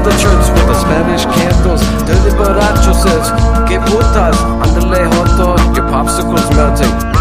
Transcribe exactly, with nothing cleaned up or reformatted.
the church with the Spanish candles. Dirty borracho says, "Que putas, andale joto, your popsicle's melting."